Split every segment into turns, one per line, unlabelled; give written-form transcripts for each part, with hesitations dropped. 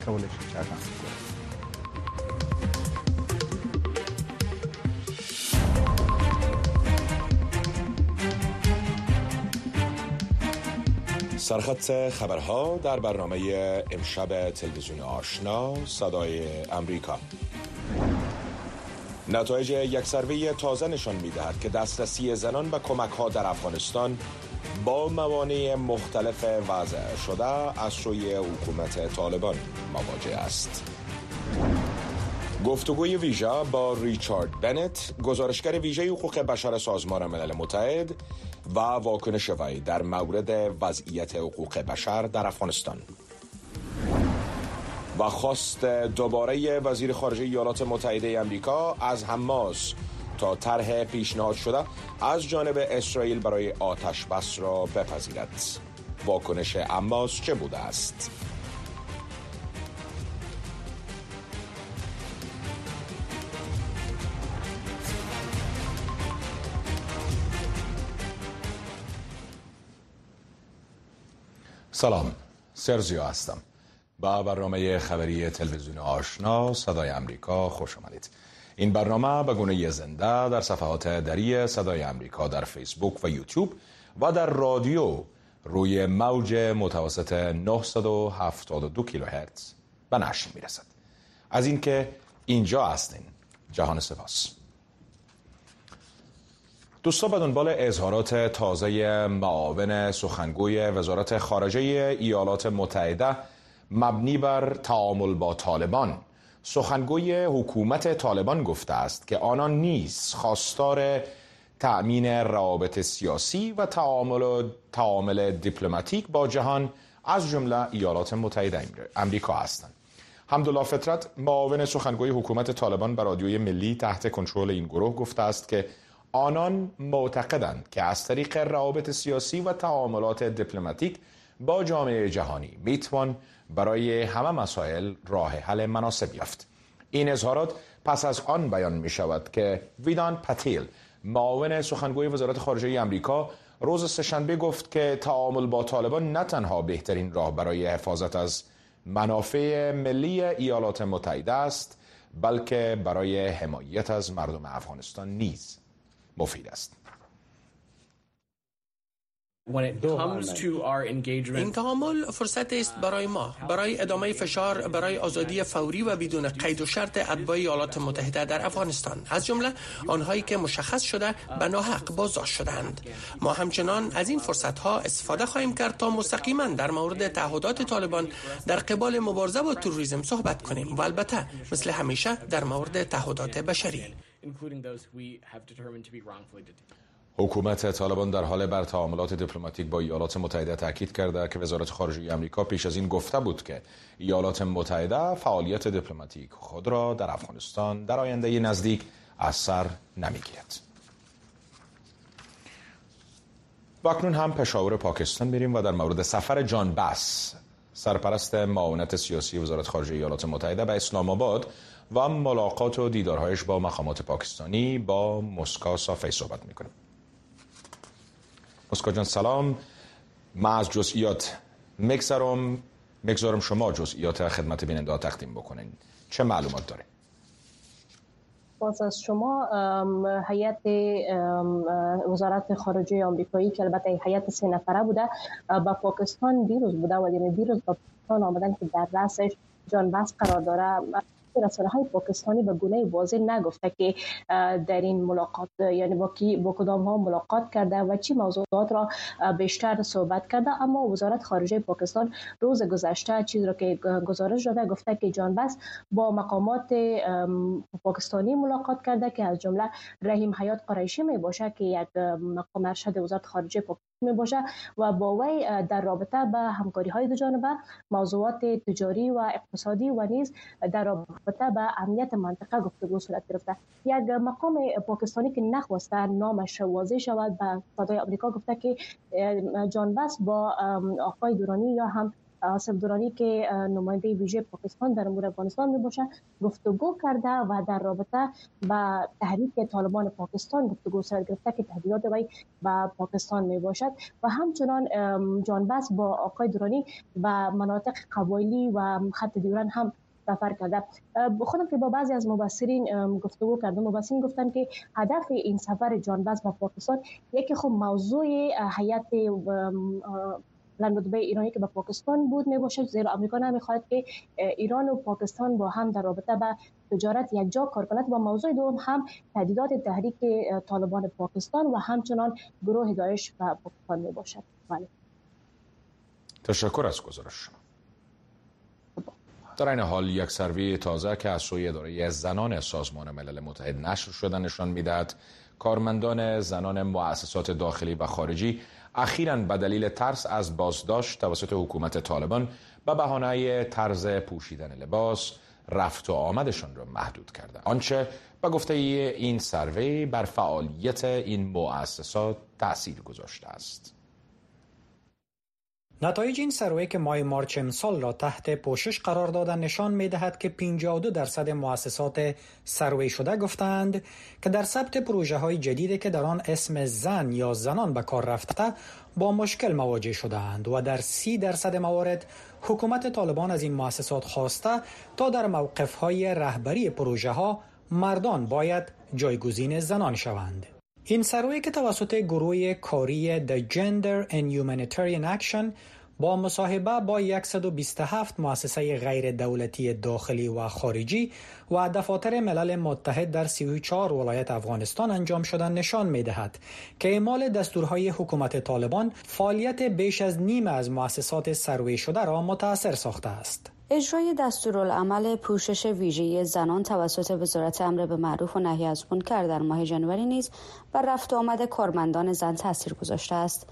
کولای شي چا تاسو
سرخط خبرها در برنامه امشب تلویزیون آشنا صدای امریکا. نتایج یک سروی تازه نشان می‌دهد که دسترسی زنان به کمک‌ها در افغانستان با موانع مختلف وضع شده از سوی حکومت طالبان مواجه است. گفتگوی ویژه با ریچارد بنت، گزارشگر ویژه حقوق بشر سازمان ملل متحد و واکنش وی در مورد وضعیت حقوق بشر در افغانستان. و خواست دوباره وزیر خارجه ایالات متحده آمریکا از حماس تا طرح پیشنهاد شده از جانب اسرائیل برای آتش بس را بپذیرد. واکنش حماس چه بوده است؟ سلام، سرزیو هستم. با برنامه خبری تلویزیون آشنا صدای امریکا خوش آمدید. این برنامه به گونه زنده در صفحات دری صدای امریکا در فیسبوک و یوتیوب و در رادیو روی موج متوسط 972 کیلوهرتز به نشر میرسد. از اینکه اینجا هستین جهان سپاس. دوستا به دنبال اظهارات تازه معاون سخنگوی وزارت خارجه ایالات متحده مبنی بر تعامل با طالبان، سخنگوی حکومت طالبان گفته است که آنان نیز خواستار تأمین روابط سیاسی و تعامل دیپلماتیک با جهان از جمله ایالات متحده آمریکا هستند. حمدالله فطرت، معاون سخنگوی حکومت طالبان، به رادیوی ملی تحت کنترل این گروه گفته است که آنان معتقدند که از طریق روابط سیاسی و تعاملات دیپلماتیک با جامعه جهانی میتوان برای همه مسائل راه حل مناسب یافت. این اظهارات پس از آن بیان می شود که ویدان پتیل، معاون سخنگوی وزارت خارجه آمریکا، روز سه‌شنبه گفت که تعامل با طالبان نه تنها بهترین راه برای حفاظت از منافع ملی ایالات متحده است، بلکه برای حمایت از مردم افغانستان نیز مفید است.
این تعامل فرصت است برای ما برای ادامه فشار برای آزادی فوری و بدون قید و شرط اتباع ایالات متحده در افغانستان، از جمله آنهایی که مشخص شده به ناحق بازداشت شدند. ما همچنان از این فرصت ها استفاده خواهیم کرد تا مستقیما در مورد تعهدات طالبان در قبال مبارزه با تروریسم صحبت کنیم و البته مثل همیشه در مورد تعهدات بشری.
حکومت طالبان در حال بر تعاملات دیپلماتیک با ایالات متحده تاکید کرده که وزارت خارجه آمریکا پیش از این گفته بود که ایالات متحده فعالیت دیپلماتیک خود را در افغانستان در آینده نزدیک از سر نمیگیرد. و اکنون هم پشاور پاکستان میریم و در مورد سفر جان باس، سرپرست معاونت سیاسی وزارت خارجه ایالات متحده به اسلام آباد و ملاقات و دیدارهایش با مقامات پاکستانی با مسکو صافی صحبت میکنیم. مسکو جان سلام. من از جزئیات مگذارم شما جزئیات خدمت بیننده ها تقدیم بکنین. چه معلومات دارین؟
باز از شما هیئت وزارت خارجه آمریکایی که البته هیئت 3 نفره بوده با پاکستان دیروز بوده و یعنی دیروز با پاکستان آمدن که در رأسش جان باس قرار داره. رسانه‌های پاکستانی به گونه واضح نگفته که در این ملاقات یعنی با کدام ها ملاقات کرده و چی موضوعات را بیشتر صحبت کرده، اما وزارت خارجه پاکستان روز گذشته چیزی را که گزارش داده گفته که جان باس با مقامات پاکستانی ملاقات کرده که از جمله رحیم حیات قریشی می باشه که یک مقام ارشد وزارت خارجه پاکستان می باشه و با وی در رابطه به همکاری های دو جانبه، موضوعات تجاری و اقتصادی و نیز در رابطه به امنیت منطقه گفتگو صورت گرفته. یک مقام پاکستانی که نخواسته نامش واضح شود به صدای آمریکا گفته که جان باس با آقای دورانی یا هم آصف درانی که نماینده ویژه پاکستان در امور افغانستان میباشد گفتگو کرده و در رابطه با تحریک طالبان پاکستان گفتگو صورت گرفته که تهدیدات وی به پاکستان میباشد و همچنان جانبحث با آقای درانی و مناطق قبایلی و خط دیورن هم سفر کرده. خودم که با بعضی از مبصرین گفتگو کردم، مبصرین گفتن که هدف این سفر جانبحث به پاکستان یکی خب موضوع هیئت لندن ایرانی که به پاکستان بود میباشد، زیرا آمریکا نمیخواهد که ایران و پاکستان با هم در رابطه با تجارت یک جا کار کند. و موضوع دوم هم تهدیدات تحریک طالبان پاکستان و همچنان گروه داعش به پاکستان میباشد. بله.
تشکر از گزارش شما. در این حال یک سروی تازه که از سوی اداره زنان سازمان ملل متحد نشر شده نشان میدهد کارمندان زنان مؤسسات داخلی و خارجی اخیراً به دلیل ترس از بازداشت توسط حکومت طالبان به بهانه طرز پوشیدن لباس رفت و آمدشان را محدود کرده. آنچه به گفته این سروی بر فعالیت این مؤسسات تأثیر گذاشته است.
نتایج این سروی که ماه مارچ امسال را تحت پوشش قرار دادن نشان می‌دهد که 52% مؤسسات سروی شده گفتند که در ثبت پروژه‌های جدیدی که در آن اسم زن یا زنان به کار رفته با مشکل مواجه شدند و در 30% موارد حکومت طالبان از این مؤسسات خواسته تا در موقف‌های رهبری پروژه‌ها مردان باید جایگزین زنان شوند. این سروی که توسط گروه کاری The Gender and Humanitarian Action با مصاحبه با 127 مؤسسه غیر دولتی داخلی و خارجی و دفاتر ملل متحد در 34 ولایت افغانستان انجام شدن نشان می‌دهد که اعمال دستورهای حکومت طالبان فعالیت بیش از نیم از مؤسسات سروی شده را متاثر ساخته است.
اجرای دستورالعمل پوشش ویژه زنان توسط وزارت امر به معروف و نهی از منکر در ماه ژانویه نیز بر رفت و آمد کارمندان زن تاثیر گذاشته است.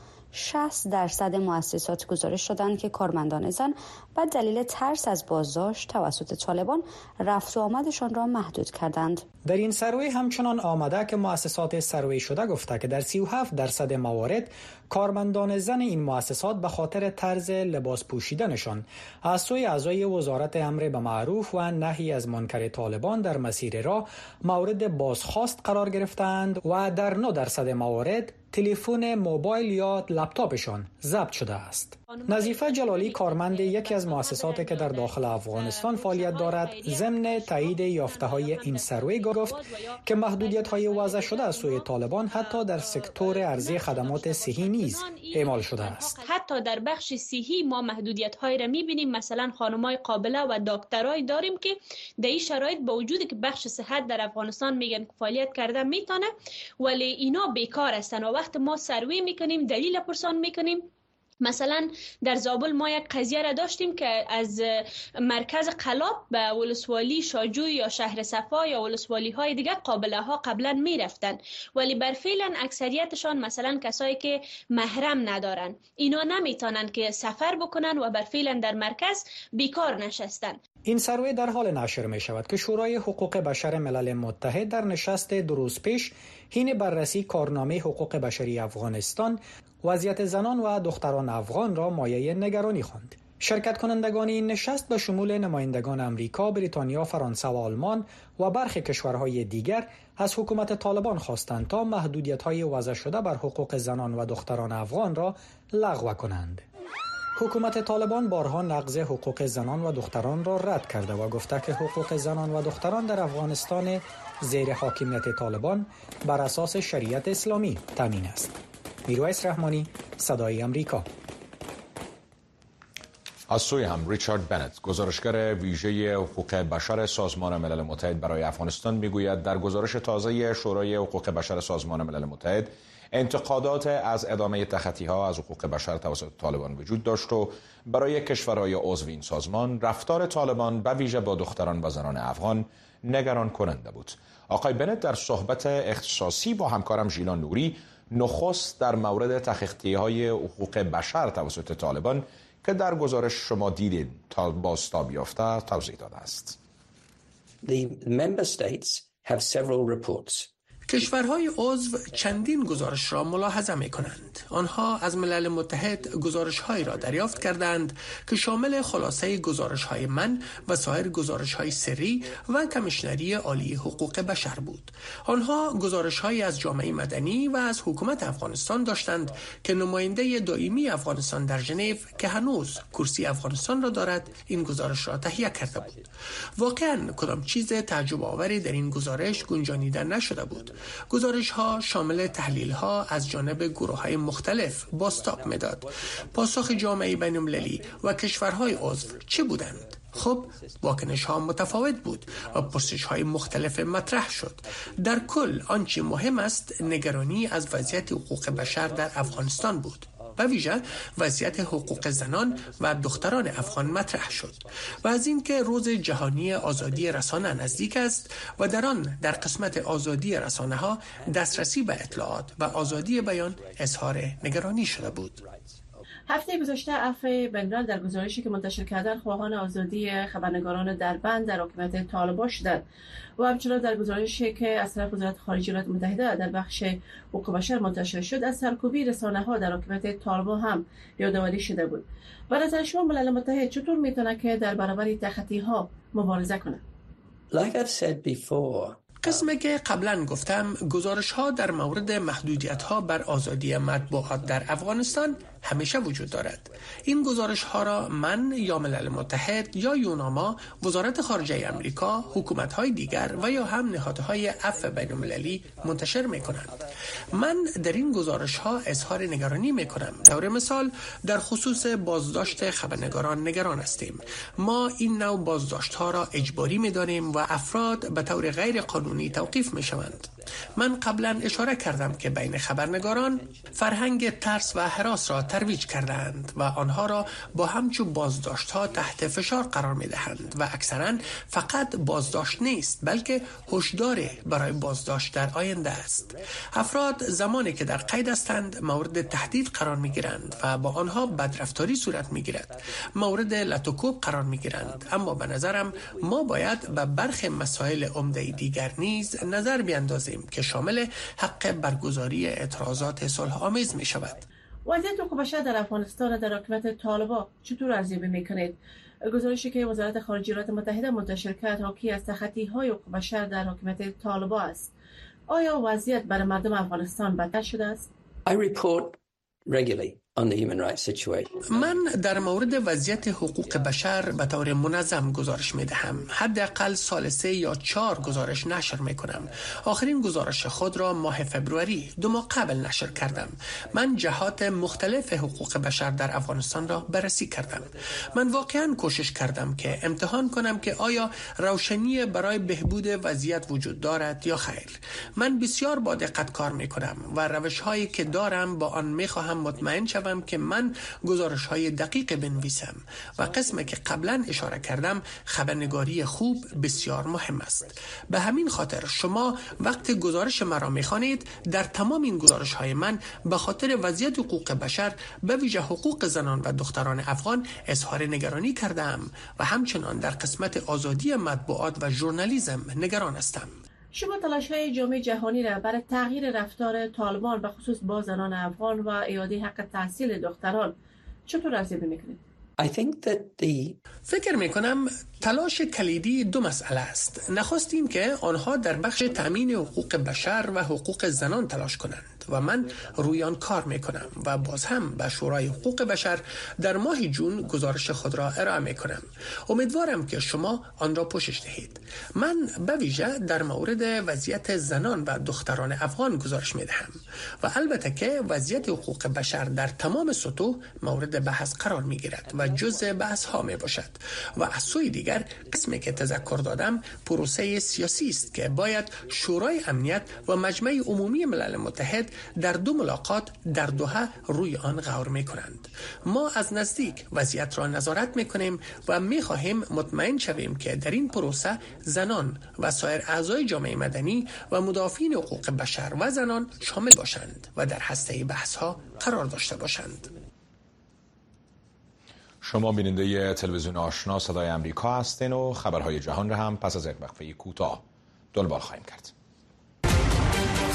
60% مؤسسات گزارش دادند که کارمندان زن به دلیل ترس از بازداشت توسط طالبان رفت و آمدشان را محدود کردند.
در این سروی همچنان آمده که مؤسسات سروی شده گفته که در 37% موارد کارمندان زن این مؤسسات به خاطر طرز لباس پوشیدنشان از سوی اعضای وزارت امر به معروف و نهی از منکر طالبان در مسیر راه مورد بازخواست قرار گرفتند و در 9% موارد تلفن موبایل یا لپتاپشان ضبط شده است. نظیفه جلالی کارمند یکی از مؤسساتی که در داخل افغانستان فعالیت دارد ضمن تایید یافته‌های این سروی گفت که محدودیت‌های وضع شده از سوی طالبان حتی در سکتور ارزی خدمات صحی نیز اعمال شده است.
حتی در بخش صحی ما محدودیت‌های را می‌بینیم. مثلا خانم‌های قابله و دکترای داریم که در این شرایط با وجودی که بخش صحت در افغانستان میگن فعالیت کرده میتونه ولی اینا بیکار هستن و وقت ما سروی میکنیم دلیل پرسان میکنیم. مثلا در زابل ما یک قضیه را داشتیم که از مرکز قلاب به ولسوالی شاجوی یا شهر صفا یا ولسوالی های دیگه قابله ها قبلا می رفتن ولی برفعلا اکثریتشان مثلا کسایی که محرم ندارن اینا نمیتونن که سفر بکنن و برفعلا در مرکز بیکار نشستن.
این سروی در حال نشر می شود که شورای حقوق بشر ملل متحد در نشست 2 روز پیش حین بررسی کارنامه حقوق بشری افغانستان وضعیت زنان و دختران افغان را مایه نگرانی خواند. شرکت کنندگان این نشست به شمول نمایندگان امریکا، بریتانیا، فرانسه و آلمان و برخی کشورهای دیگر از حکومت طالبان خواستند تا محدودیت‌های وضع شده بر حقوق زنان و دختران افغان را لغو کنند. حکومت طالبان بارها نقض حقوق زنان و دختران را رد کرده و گفته که حقوق زنان و دختران در افغانستان زیر حاکمیت طالبان بر اساس شریعت اسلامی تامین است. میرویس رحمانی، صدای امریکا.
از سوی هم ریچارد بنت، گزارشگر ویژه حقوق بشر سازمان ملل متحد برای افغانستان میگوید در گزارش تازه شورای حقوق بشر سازمان ملل متحد انتقادات از ادامه تخطی‌ها از حقوق بشر توسط طالبان وجود داشت و برای کشورهای عضو این سازمان رفتار طالبان به ویژه با دختران و زنان افغان نگران کننده بود. آقای بنت در صحبت اختصاصی با همکارم ژیلا نوری نخست در مورد تخطی‌های حقوق بشر توسط طالبان که در گزارش شما دیدید تا بازتاب یافته توضیح داده است.
The member states have several reports.
کشورهای عضو چندین گزارش را ملاحظه می کنند. آنها از ملل متحد گزارش‌هایی را دریافت کردند که شامل خلاصه گزارش‌های من و سایر گزارش‌های سری و کمیشنری عالی حقوق بشر بود. آنها گزارش‌هایی از جامعه مدنی و از حکومت افغانستان داشتند که نماینده دائمی افغانستان در ژنو که هنوز کرسی افغانستان را دارد این گزارش را تهیه کرده بود. واقعاً کدام چیز تعجب آوری در این گزارش گنجانیده نشده بود. گزارش‌ها شامل تحلیل‌ها از جانب گروه‌های مختلف بازتاب می‌داد. پاسخ جامعه بین‌المللی و کشورهای عضو چه بودند؟ خب واکنش‌ها متفاوت بود و پرسش‌های مختلف مطرح شد. در کل آنچه مهم است نگرانی از وضعیت حقوق بشر در افغانستان بود. و ویژه وضعیت حقوق زنان و دختران افغان مطرح شد و از اینکه روز جهانی آزادی رسانه نزدیک است و در آن در قسمت آزادی رسانه ها دسترسی به اطلاعات و آزادی بیان اظهار نگرانی شده بود.
هفته گذشته عفو بین‌الملل در گزارشی که منتشر کردن خواهان آزادی خبرنگاران دربند در حکومت طالبان شدند و همچنان در گزارشی که از طرف وزارت خارجه ایالات متحده در بخش حقوق بشر منتشر شد از سرکوبی رسانه‌ها در حکومت طالبان هم یادآوری شده بود. به نظر شما ملل متحد چطور میتونه که در برابر تخطی‌ها مبارزه کنه؟
Like I've said before,
قسمی که قبلا گفتم گزارش‌ها در مورد محدودیت‌ها بر آزادی مطبوعات در افغانستان همیشه وجود دارد. این گزارش‌ها را من یا ملل متحد یا یوناما، وزارت خارجه امریکا، حکومت‌های دیگر و یا هم نهادهای عفو بین‌المللی منتشر می‌کنند. من در این گزارش‌ها اظهار نگرانی می‌کنم. طور مثال در خصوص بازداشت خبرنگاران نگران هستیم. ما این نوع بازداشت‌ها را اجباری می‌دانیم و افراد به طور غیر قانونی توقیف می‌شوند. من قبلا اشاره کردم که بین خبرنگاران فرهنگ ترس و هراس را ترویج کردند و آنها را با همچو بازداشت‌ها تحت فشار قرار می‌دهند و اکثراً فقط بازداشت نیست بلکه هشدار برای بازداشت در آینده است. افراد زمانی که در قید هستند مورد تهدید قرار می‌گیرند و با آنها بدرفتاری صورت می‌گیرد، مورد لطوکوب قرار می‌گیرند. اما به نظرم ما باید به برخی مسائل عمده دیگر نیز نظر بیاندازیم که شامل حق برگزاری اعتراضات صلح آمیز می شود.
وضعیت حقوق بشر در افغانستان در حکومت طالبان چطور ارزیابی میکنید؟ گزارشی که وزارت خارجه ایالات متحده منتشر کرد حاکی از تخطی‌های حقوق بشر در حکومت طالبان است. آیا وضعیت برای مردم افغانستان بدتر شده است؟
I report regularly on the human rights situation.
من در مورد وضعیت حقوق بشر به طور منظم گزارش می دهم. حداقل سال 3 یا 4 گزارش نشر می کنم. آخرین گزارش خود را ماه فبروری 2 ماه قبل نشر کردم. من جهات مختلف حقوق بشر در افغانستان را بررسی کردم. من واقعا کوشش کردم که امتحان کنم که آیا روشنی برای بهبود وضعیت وجود دارد یا خیر. من بسیار با دقت کار می کنم و روش هایی که دارم با آن می خواهم مطمئن شوم که من گزارش‌های دقیق بنویسم و قسمی که قبلا اشاره کردم خبرنگاری خوب بسیار مهم است. به همین خاطر شما وقت گزارش مرا می‌خوانید در تمام این گزارش‌های من به خاطر وضعیت حقوق بشر به ویژه حقوق زنان و دختران افغان اظهار نگرانی کردم و همچنان در قسمت آزادی مطبوعات و ژورنالیسم نگران هستم.
شما تلاش‌های جامعه جهانی را برای تغییر رفتار طالبان به خصوص با زنان افغان و اعاده حق تحصیل دختران چطور ارزیابی می‌کنید؟
فکر میکنم تلاش کلیدی 2 مسئله است. نخست این که آنها در بخش تأمین حقوق بشر و حقوق زنان تلاش کنند و من روی آن کار میکنم و باز هم به شورای حقوق بشر در ماه جون گزارش خود را ارائه میکنم. امیدوارم که شما آن را پوشش دهید. من به ویژه در مورد وضعیت زنان و دختران افغان گزارش میدهم و البته که وضعیت حقوق بشر در تمام سطوح مورد بحث قرار میگیرد و جزء بحث ها می باشد و از سوی دیگر قسمی که تذکر دادم پروسه سیاسی است که باید شورای امنیت و مجمع عمومی ملل متحد در 2 ملاقات در دوحه روی آن غور می کنند. ما از نزدیک وضعیت را نظارت می کنیم و می خواهیم مطمئن شویم که در این پروسه زنان و سایر اعضای جامعه مدنی و مدافعین حقوق بشر و زنان شامل باشند و در هسته بحث ها قرار داشته باشند.
شما بیننده تلویزیون آشنا صدای امریکا هستین و خبرهای جهان را هم پس از یک وقفه کوتاه دنبال خواهیم کرد.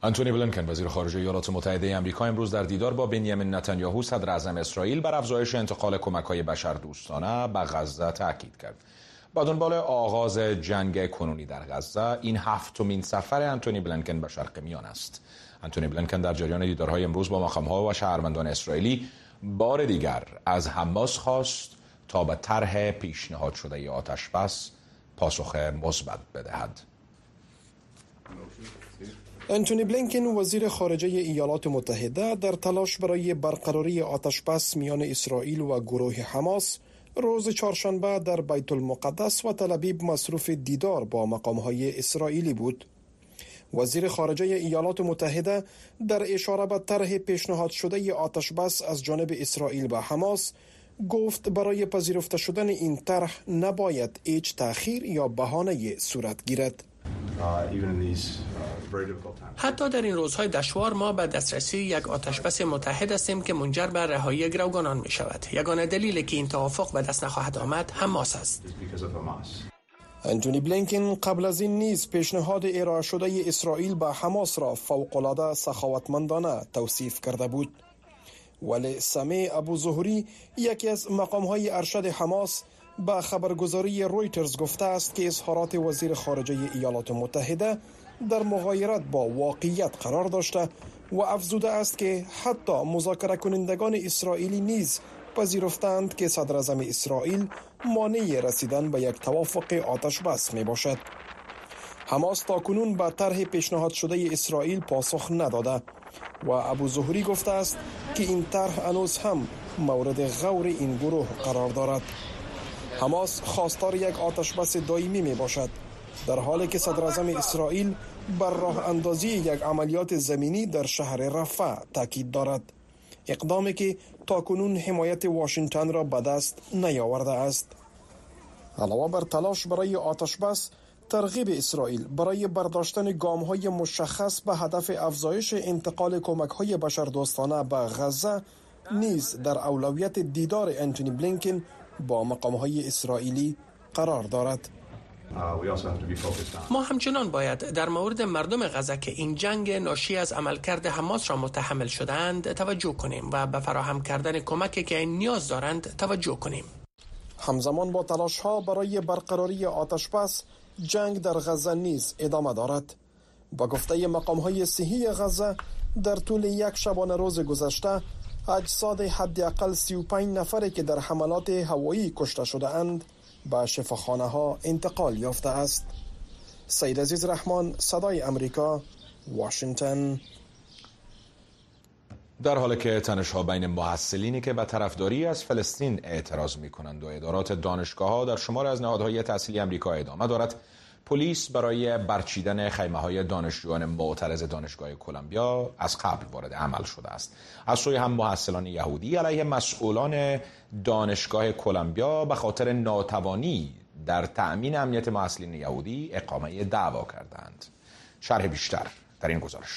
آنتونی بلینکن وزیر خارجه ایالات متحده آمریکا امروز در دیدار با بنیامین نتانیاهو صدر اعظم اسرائیل بر افزایش انتقال کمک‌های بشردوستانه به غزه تاکید کرد. با دنبال آغاز جنگ کنونی در غزه، این هفتمین سفر آنتونی بلینکن به شرق میانه است. آنتونی بلینکن در جریان دیدارهای امروز با مقام‌ها و شهروندان اسرائیلی بار دیگر از حماس خواست تا به طرح پیشنهاد شده آتش‌بس پاسخ مثبت بدهد.
آنتونی بلینکن وزیر خارجه ایالات متحده در تلاش برای برقراری آتش‌بس میان اسرائیل و گروه حماس روز چهارشنبه در بیت المقدس و تل ابیب مصروف دیدار با مقام‌های اسرائیلی بود. وزیر خارجه ایالات متحده در اشاره به طرح پیشنهاد شده آتش‌بس از جانب اسرائیل به حماس گفت برای پذیرفته شدن این طرح نباید هیچ تأخیر یا بهانه صورت گیرد.
حتی در این روزهای دشوار ما به دسترسی یک آتشبس متحد هستیم که منجر به رهایی گروگانان می شود. یگانه دلیلی که این توافق به دست نخواهد آمد حماس است.
آنتونی بلینکن قبل از این نیز پیشنهاد ارائه شده اسرائیل به حماس را فوق‌العاده سخاوتمندانه توصیف کرده بود. ولی سمیع ابو زهری یکی از مقام‌های ارشد حماس به خبرگزاری رویترز گفته است که اظهارات وزیر خارجه ایالات متحده در مغایرت با واقعیت قرار داشته و افزوده است که حتی مذاکره کنندگان اسرائیلی نیز پذیرفتند که صدر اعظم اسرائیل مانع رسیدن به یک توافق آتش‌بس می باشد. حماس تاکنون به طرح پیشنهاد شده اسرائیل پاسخ نداده و ابو زهری گفته است که این طرح هنوز هم مورد غور این گروه قرار دارد. حماس خواستار یک آتش‌بس دائمی می باشد، در حالی که صدر اعظم اسرائیل بر راه اندازی یک عملیات زمینی در شهر رفح تاکید دارد، اقدامی که تاکنون حمایت واشنگتن را به دست نیاورده است. علاوه بر تلاش برای آتش‌بس، ترغیب اسرائیل برای برداشتن گام‌های مشخص به هدف افزایش انتقال کمک‌های بشردوستانه به غزه نیز در اولویت دیدار آنتونی بلینکن با مقام‌های اسرائیلی قرار دارد.
ما همچنان باید در مورد مردم غزه که این جنگ ناشی از عملکرد حماس را متحمل شدند توجه کنیم و به فراهم کردن کمکی که این نیاز دارند توجه کنیم.
همزمان با تلاش‌ها برای برقراری آتش‌بس، جنگ در غزه نیز ادامه دارد. با گفته مقام‌های صحی غزه، در طول یک شبانه روز گذشته اجساد حداقل 35 نفری که در حملات هوایی کشته شده اند به شفاخانه‌ها انتقال یافته است. سید عزیز رحمان، صدای امریکا، واشنگتن.
در حالی که تنش‌ها بین محصلینی که به طرفداری از فلسطین اعتراض می‌کنند و ادارات دانشگاه‌ها در شمار از نهادهای تحصیلی آمریکا ادامه دارد، پلیس برای برچیدن خیمه‌های دانشجویان معترض دانشگاه کلمبیا از قبل وارد عمل شده است. از سوی هم محصلان یهودی علیه مسئولان دانشگاه کلمبیا به خاطر ناتوانی در تأمین امنیت محصلین یهودی اقامه دعوا کردند. شرح بیشتر در این گزارش.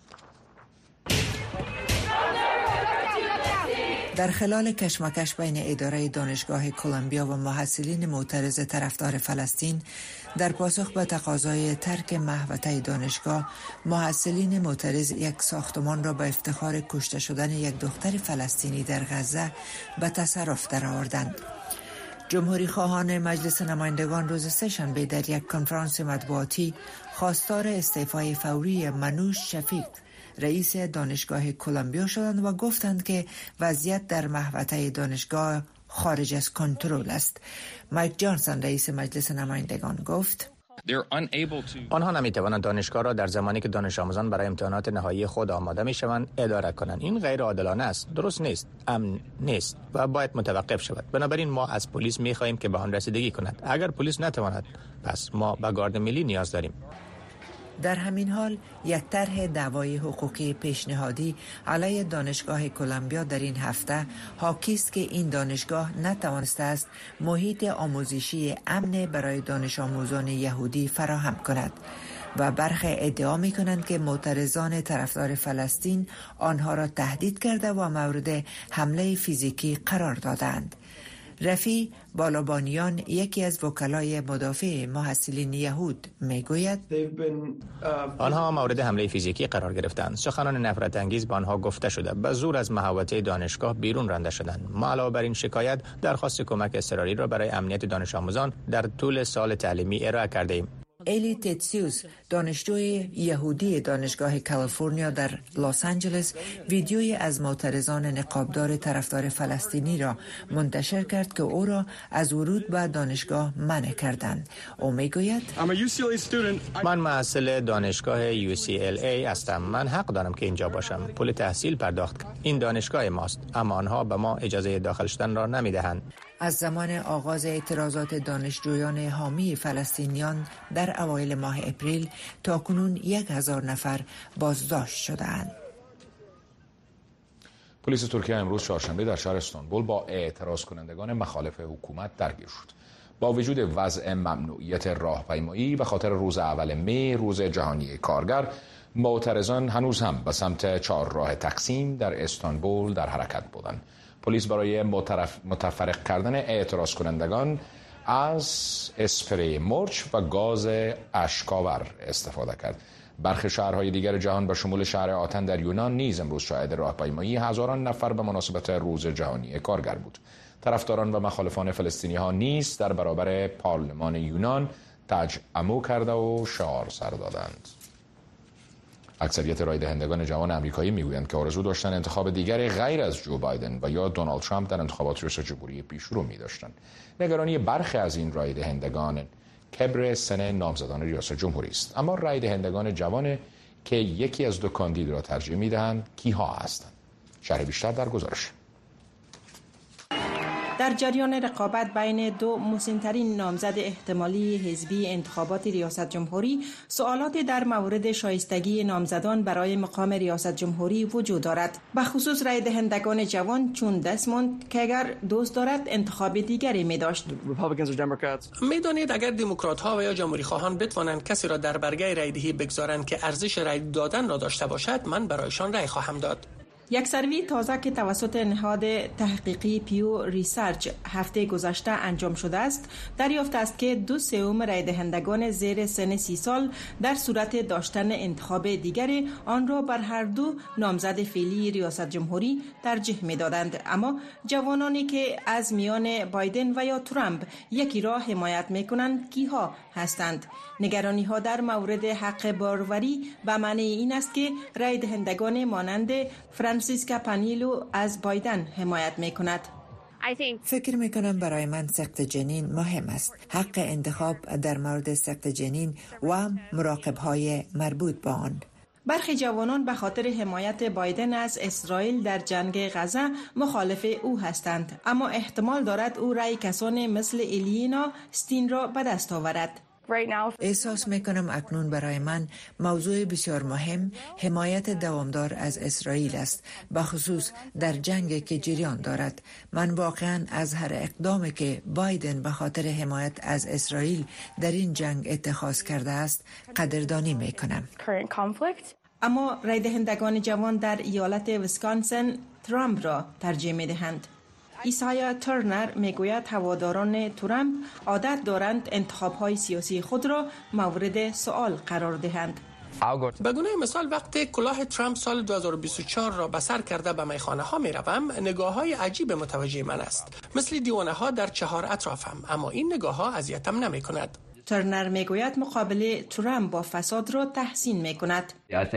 در خلال کشمکش بین اداره دانشگاه کلمبیا و محصلین معترض طرفدار فلسطین در پاسخ به تقاضای ترک محوطه دانشگاه، محصلین معترض یک ساختمان را به افتخار کشته شدن یک دختر فلسطینی در غزه به تصرف درآوردند. جمهوری خواهان مجلس نمایندگان روز سه‌شنبه در یک کنفرانس مطبوعاتی خواستار استعفای فوری منوش شفیق، رئیس دانشگاه کلمبیا شدند و گفتند که وضعیت در محوطه دانشگاه خارج از کنترل است. مایک جانسون، رئیس مجلس نمایندگان، گفت
آنها نمیتوانند دانشگاه را در زمانی که دانش آموزان برای امتحانات نهایی خود آماده میشوند اداره کنند. این غیر عادلانه است، درست نیست، امن نیست و باید متوقف شود. بنابراین ما از پلیس میخواهیم که به آن رسیدگی کند. اگر پلیس نتواند، پس ما به گارد ملی نیاز داریم.
در همین حال یک طرح دعوای حقوقی پیشنهادی علیه دانشگاه کلمبیا در این هفته حاکی است که این دانشگاه نتوانسته است محیط آموزشی امن برای دانش آموزان یهودی فراهم کند و برخی ادعا می کنند که معترضان طرفدار فلسطین آنها را تهدید کرده و مورد حمله فیزیکی قرار دادند. رفی بالابانیان یکی از وکلای مدافع محصلین یهود میگوید
آنها مورد حمله فیزیکی قرار گرفتند. سخنان نفرت انگیز با آنها گفته شده. به زور از محوطه دانشگاه بیرون رانده شدند. ما علاوه بر این شکایت درخواست کمک اضطراری را برای امنیت دانش آموزان در طول سال تعلیمی ارائه کرده ایم.
الی تتسیوس دانشجوی یهودی دانشگاه کالیفرنیا در لس آنجلس ویدیویی از معترضان نقابدار طرفدار فلسطینی را منتشر کرد که او را از ورود به دانشگاه منع کردند. او میگوید
من محصل دانشگاه UCLA هستم. من حق دارم که اینجا باشم. پول تحصیل پرداخت. این دانشگاه ماست، اما آنها به ما اجازه داخل شدن را نمیدهند.
از زمان آغاز اعتراضات دانشجویان حامی فلسطینیان در اوایل ماه اپریل تا کنون 1000 نفر بازداشت شده‌اند.
پلیس ترکیه امروز چهارشنبه در شهر استانبول با اعتراض کنندگان مخالف حکومت درگیر شد. با وجود وضع ممنوعیت راهپیمایی به خاطر روز اول می، روز جهانی کارگر، معترضان هنوز هم به سمت چهارراه تقسیم در استانبول در حرکت بودند. پلیس برای متفرق کردن اعتراض کنندگان از اسپری مرچ و گاز اشک‌آور استفاده کرد. برخی شهرهای دیگر جهان به شمول شهر آتن در یونان نیز امروز شاهد راهپیمایی هزاران نفر به مناسبت روز جهانی کارگر بود. طرفداران و مخالفان فلسطینی ها نیز در برابر پارلمان یونان تجمع کرده و شعار سر دادند. اکثریت رای دهندگان جوان آمریکایی میگویند که آرزو داشتن انتخاب دیگری غیر از جو بایدن و یا دونالد ترامپ در انتخابات ریاست جمهوری پیشرو می‌داشتند. نگرانی برخی از این رای دهندگان کبر سن نامزدان ریاست جمهوری است. اما رای دهندگان جوان که یکی از دو کاندید را ترجیح می‌دهند کیها هستند؟ شرح بیشتر در گزارش.
در جریان رقابت بین دو مسن‌ترین نامزد احتمالی حزبی انتخابات ریاست جمهوری، سوالات در مورد شایستگی نامزدان برای مقام ریاست جمهوری وجود دارد. به خصوص رای دهندگان جوان چون دسموند که اگر دوست دارد انتخاب دیگری می داشت.
میدانید اگر دموکرات ها و یا جمهوری خواهان بتوانند کسی را در برگه رای دهی بگذارند که ارزش رای دادن را داشته باشد، من برایشان رای خواهم داد.
یک سروی تازه که توسط نهاد تحقیقی پیو ریسرچ هفته گذشته انجام شده است دریافت است که 2/3 رای دهندگان زیر سن 30 سال در صورت داشتن انتخاب دیگری آن را بر هر دو نامزد فعلی ریاست جمهوری ترجیح می‌دادند. اما جوانانی که از میان بایدن و یا ترامپ یکی را حمایت می‌کنند کیها هستند؟ نگرانی ها در مورد حق باروری به معنی این است که رای دهندگان مانند فرانسیسکا پانیلو از بایدن حمایت می‌کند.
فکر می‌کنم برای من سقط جنین مهم است. حق انتخاب در مورد سقط جنین و مراقب‌های مربوط به آن.
برخی جوانان به خاطر حمایت بایدن از اسرائیل در جنگ غزه مخالف او هستند، اما احتمال دارد او رای کسانی مثل الینا ستین را به دست آورد.
احساس میکنم اکنون برای من موضوع بسیار مهم حمایت دوامدار از اسرائیل است، بخصوص در جنگی که جریان دارد. من واقعا از هر اقدامی که بایدن به خاطر حمایت از اسرائیل در این جنگ اتخاذ کرده است قدردانی میکنم.
اما رای دهندگان جوان در ایالت ویسکانسن ترامپ را ترجیح میدهند. ایسایا ترنر میگوید هواداران ترامپ عادت دارند انتخاب‌های سیاسی خود را مورد سؤال قرار دهند.
به گونه مثال وقتی کلاه ترامپ سال 2024 را به سر کرده به میخانه ها می روم، نگاه های عجیب متوجه من است، مثل دیوانه ها در 4 اطرافم، اما این نگاه ها اذیتم نمی کند.
ترنر میگوید مقابله ترامپ با فساد را تحسین میکند.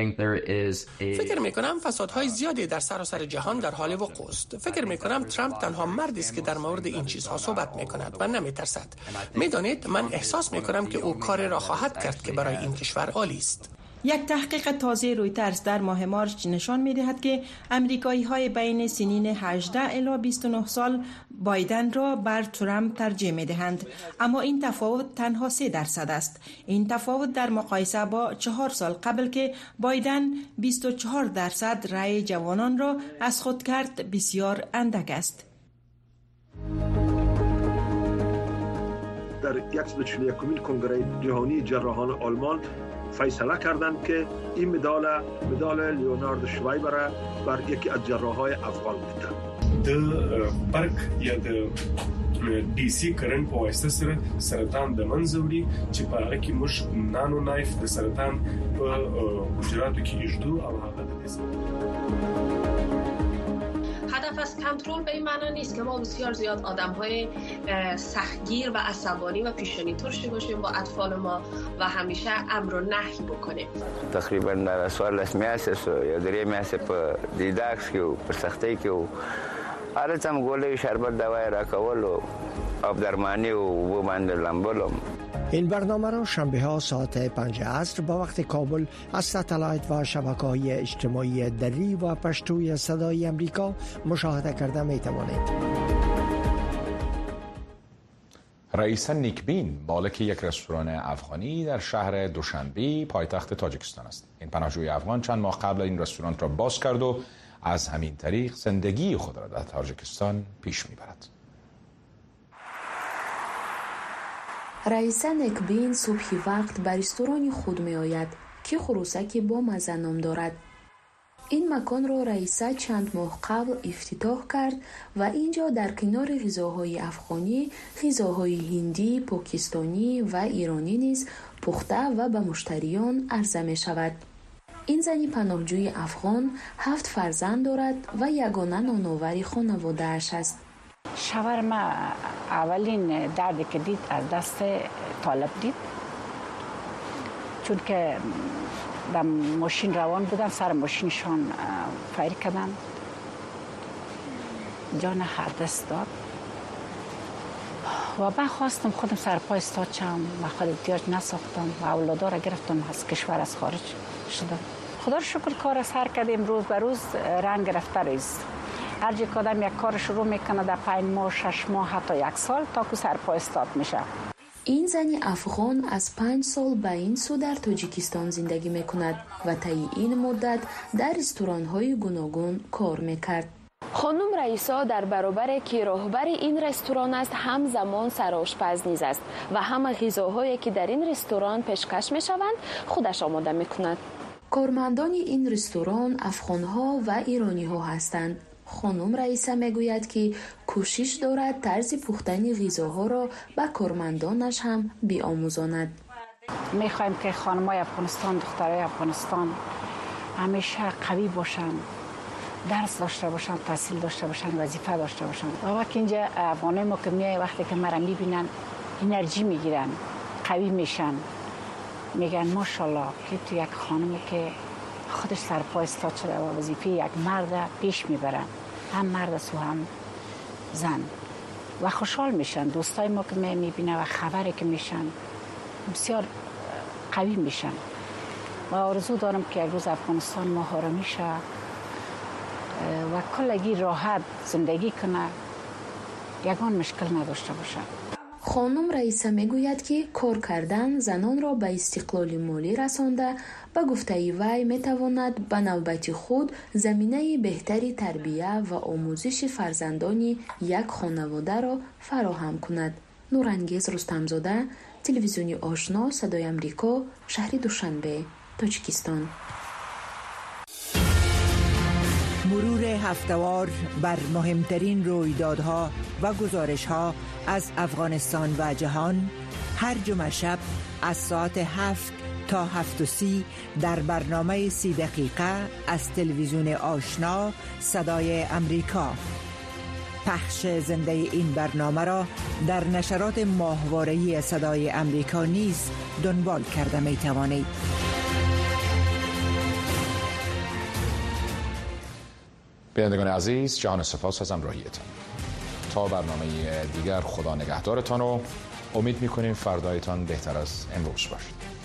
فکر میکنم فسادهای زیادی در سراسر جهان در حال وقوع است. فکر میکنم ترامپ تنها مردی است که در مورد این چیزها صحبت میکند و نمیترسد. میدانید من احساس میکنم که او کاری را خواهد کرد که برای این کشور عالی است.
یک تحقیق تازه رویترز در ماه مارچ نشان می‌دهد که آمریکایی‌های بین سنین 18 الی 29 سال بایدن را بر ترامپ ترجیح می‌دهند، اما این تفاوت تنها 3% است. این تفاوت در مقایسه با 4 سال قبل که بایدن 24% رأی جوانان را از خود کرد بسیار اندک است.
در 141 کنگره جهانی جراحان آلمان فیصله کردند که این مدال لیونارد شوایبر بر یکی از جراحای افغان میدن.
د برق یا د ډي سي کرنټ په واسطه سره سرطان د منځ وړي چې په هغه کې موږ نانو نایف د سرطان په حجراتو کې ایجدو او هغه د
هدف از کنترل به این معنا نیست که ما بسیار زیاد آدم‌های سختگیر و عصبانی و پیشانی ترشی باشیم با اطفال ما و همیشه امر و نهی بکنیم.
تقریبا در سوالس میاسه یا درې میاسه په دیداکس کې په سختۍ کې هرڅه مګولې شربت دوای راکول او آب درمانی او و باندې لامبلم.
این برنامه را شنبه ها ساعت 5 عصر با وقت کابل از ستلایت و شبکه‌های اجتماعی دری و پشتوی صدای امریکا مشاهده کرده می توانید.
رئیس نیکبین مالک یک رستوران افغانی در شهر دوشنبه پایتخت تاجیکستان است. این پناهجوی افغان چند ماه قبل این رستوران را باز کرد و از همین طریق زندگی خود را در تاجیکستان پیش میبرد.
رئیس نیکبین صبحی وقت به رستوران خود می آید که خروسکی با مزه نام دارد. این مکان را رئیس چند ماه قبل افتتاح کرد و اینجا در کنار غذاهای افغانی، غذاهای هندی، پاکستانی و ایرانی نیز پخته و به مشتریان عرضه می شود. این زنی پناهجوی افغان 7 فرزند دارد و یگانه نانآور خانواده‌اش است.
شاورما اولین دردی که دید از دست طالب دید، چون که در ماشین روان بودن، سر ماشینشان فایر کردن، جان حدث داد و من خواستم خودم سرپای استاد شم و خود احتیاج نساختم و اولادا را گرفتم از کشور از خارج شدم. خدا رو شکر کار سر کردیم، روز به روز رنگ گرفته است. هر جا که آدم یک کار شروع میکنه در 5 ماه 6 ماه حتی 1 سال تا که سرپای استاد میشه.
این زنی افغان از 5 سال به این سو در تاجیکستان زندگی میکند و طی این مدت در رستوران‌های گوناگون کار میکرد. خانم رئیسا در برابر که راهبر این رستوران است همزمان سرآشپز نیز است و همه غذاهایی که در این رستوران پیشکش میشوند خودش آماده میکند. کارمندان این رستوران افغان‌ها و ایرانی‌ها هستند. خانم رئیسه میگوید که کوشش دارد طرز پختن غذاها را به کارمندانش هم بیاموزاند.
میخوایم که خانم‌های افغانستان، دخترای افغانستان همیشه قوی باشن، درس داشته باشن، تحصیل داشته باشن، وظیفه داشته باشن. و وقتی اینجا افغانای ما که میای وقتی که مرا میبینن انرژی میگیرن، قوی میشن، میگن ماشاءالله که تو یک خانمی که خودش سرپای استاد شده و وظیفه یک مرد پیش میبرن، هم مرد و هم زن، و خوشحال میشن. دوستای ما که میبینن و خبری که میشن بسیار قوی میشن و آرزو دارم که یک روز افغانستان ما آرامی شه و کلگی راحت زندگی کنه، یگان مشکل نداشته باشه.
خانم رئیسه میگوید که کار کردن زنان را به استقلال مالی رسانده، به گفته وی میتواند به نوبت خود زمینه بهتری تربیه و آموزش فرزندان یک خانواده را فراهم کند. نورانگیز رستمزاده، تلویزیونی آشنا، صدای امریکا، شهر دوشنبه، تاجیکستان.
مرور هفته‌وار بر مهمترین رویدادها و گزارش‌ها از افغانستان و جهان هر جمعه شب از ساعت 7 تا 7:30 در برنامه 30 دقیقه از تلویزیون آشنا صدای امریکا. پخش زنده این برنامه را در نشرات ماهواره‌ای صدای امریکا نیز دنبال کرده می توانید.
بینندگان عزیز، جهان سپاس از همراهیتان. تا برنامه دیگر خدا نگهدارتان و امید می‌کنیم فردایتان بهتر از امروز باشد.